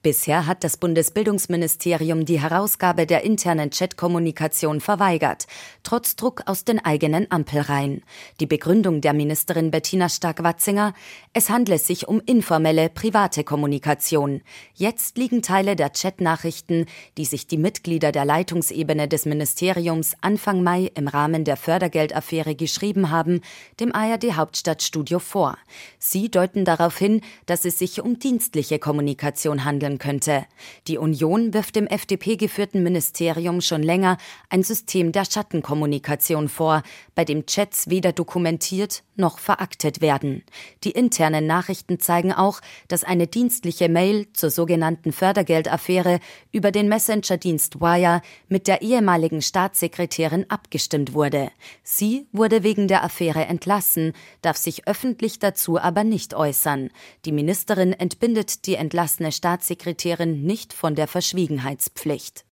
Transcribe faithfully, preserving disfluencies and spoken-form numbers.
Bisher hat das Bundesbildungsministerium die Herausgabe der internen Chatkommunikation verweigert, trotz Druck aus den eigenen Ampelreihen. Die Begründung der Ministerin Bettina Stark-Watzinger: Es handle sich um informelle, private Kommunikation. Jetzt liegen Teile der Chatnachrichten, die sich die Mitglieder der Leitungsebene des Ministeriums Anfang Mai im Rahmen der Fördergeldaffäre geschrieben haben, dem A R D-Hauptstadtstudio vor. Sie deuten darauf hin, dass es sich um dienstliche Kommunikation handeln könnte. Die Union wirft dem F D P-geführten Ministerium schon länger ein System der Schattenkommunikation vor, bei dem Chats weder dokumentiert noch veraktet werden. Die internen Nachrichten zeigen auch, dass eine dienstliche Mail zur sogenannten Fördergeldaffäre über den Messenger-Dienst Wire mit der ehemaligen Staatssekretärin abgestimmt wurde. Sie wurde wegen der Affäre entlassen, darf sich öffentlich dazu aber nicht äußern. Die Ministerin entbindet die entlassene Staatssekretärin nicht von der Verschwiegenheitspflicht.